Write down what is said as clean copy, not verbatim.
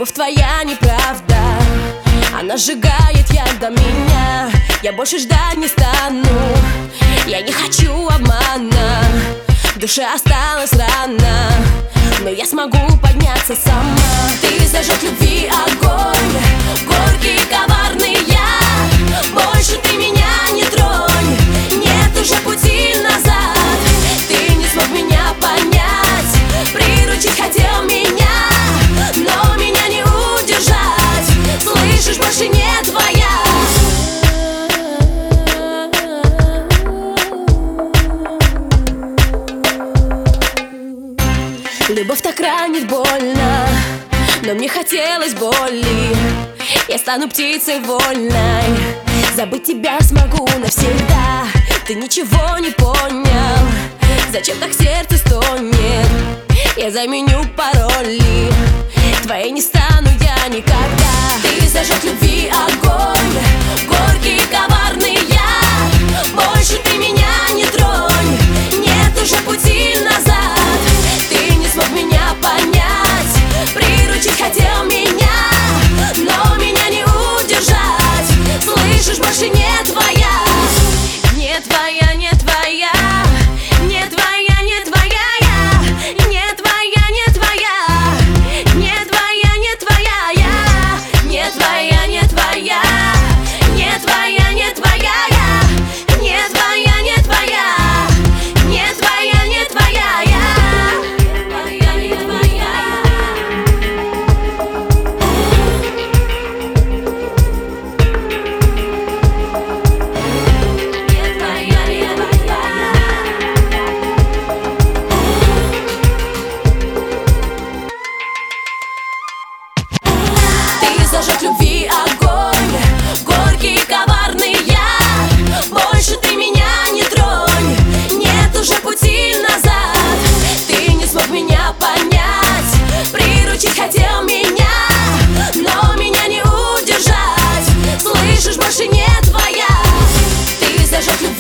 Любовь твоя неправда, она сжигает ядом меня. Я больше ждать не стану, я не хочу обмана. В душе осталась рана, но я смогу подняться сама. Ты зажег любви огонь, горький и коварный я. Больше ты меня не тронь, нет уже пути назад. Ты не смог меня понять, приручить хотел меня, но меня не удержать. Слышишь, больше не твоя. Любовь так ранит больно, но мне хотелось боли. Я стану птицей вольной, забыть тебя смогу навсегда. Ты ничего не понял, зачем так сердце стонет. Я заменю пароли, твоей не стану я никогда. Ты зажег любви огонь, горький и коварный я. Больше ты меня не тронь, нет уже пути назад. Ты не смог меня понять, приручить хотел меня, но меня не удержать. Слышишь, больше не твоя. Не твоя, не твоя, не твоя, не твоя я. Не твоя, не твоя, не твоя, не твоя я. Не твоя, не твоя, не твоя, не твоя я. Не твоя, не твоя, не твоя, не твоя я. Зажег любви огонь, горький и коварный я. Больше ты меня не тронь, нет уже пути назад. Ты не смог меня понять, приручить хотел меня, но меня не удержать. Слышишь, больше не твоя. Ты зажег любви